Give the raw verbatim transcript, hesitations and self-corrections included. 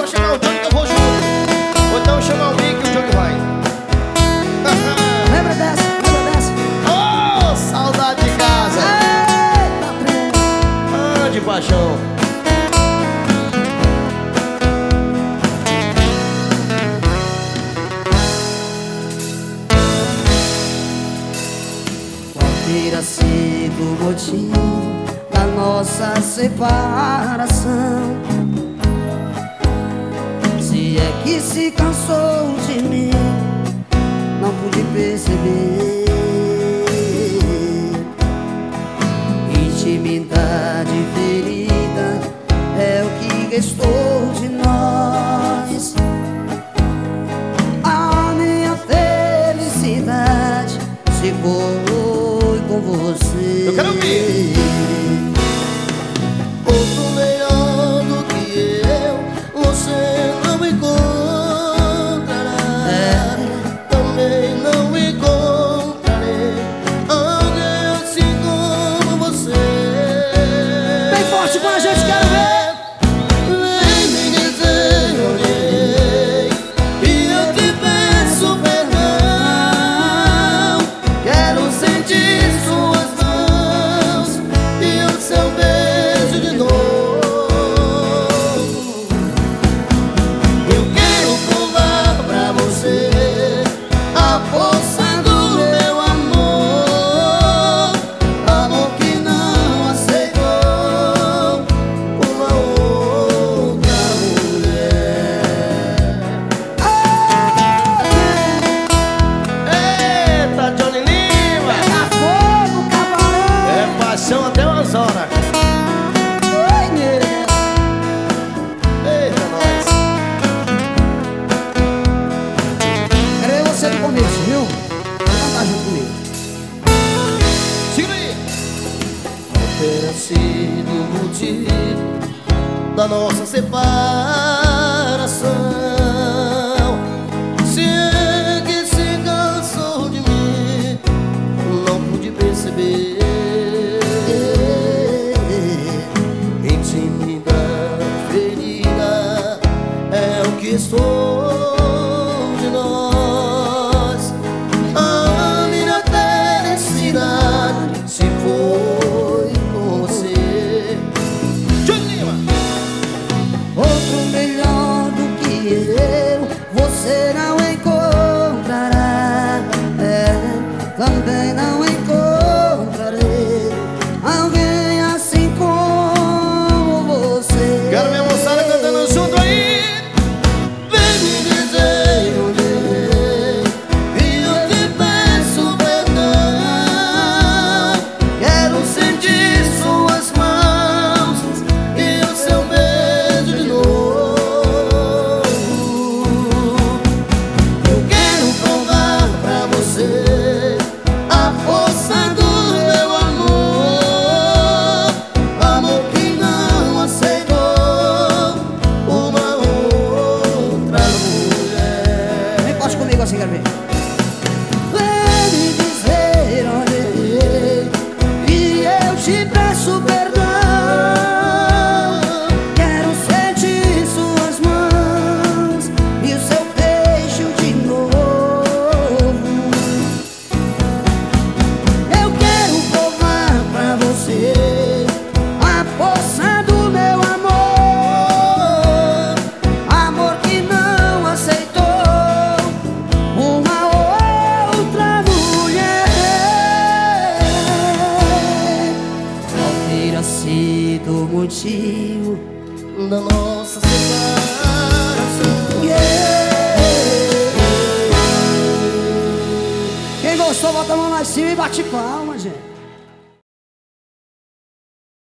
chamar o Johnny que eu vou junto. Ou então chamar o Mickey que o Johnny vai. Lembra dessa, lembra dessa? Oh, saudade de casa. Eita, trem. Ah, de paixão. Terá sido o motivo da nossa separação. Se é que se cansou de mim, não pude perceber. Intimidade ferida é o que restou de nós. A minha felicidade se foi com você. Eu quero ouvir. Outro melhor do que eu você não encontrará. É. Também não encontrarei alguém assim como você. Bem forte com a gente, quero ver. Vem me dizer onde errei e eu te peço perdão. Quero sentir suas mãos e o seu beijo de novo. Eu quero provar pra você a força do meu amor, amor que não aceitou uma outra mulher. Eita, Johnny Lima! Pega fogo, cabaré. É paixão até umas horas. Oi, nega. Eita, nós. Quero ver você do começo, viu? Vamos cantar junto comigo. Siga aí. Terá sido o motivo da nossa separação. Se é que se cansou de mim, não pude perceber. Intimidade ferida é o que sou de nós. A minha felicidade se foi com você. Johnny Lima. Outro melhor do que eu você não encontrará. É, também não encontrarei alguém assim como você. Quero minha moçada cantando junto aí. Vem me dizer onde errei e eu te peço perdão. Quero sentir suas mãos e o seu beijo de novo. Eu quero provar pra você a força do meu amor, amor que não aceitou uma outra mulher. Vem, poste comigo assim, quero ver. Vem me dizer onde errei e eu te peço perdão. Quero sentir suas mãos e o seu beijo de novo. Eu quero provar pra você a força do meu amor, amor que não aceitou uma outra mulher. Qual terá sido o motivo Da nossa separação. Quem gostou, bota a mão lá em cima e bate palma.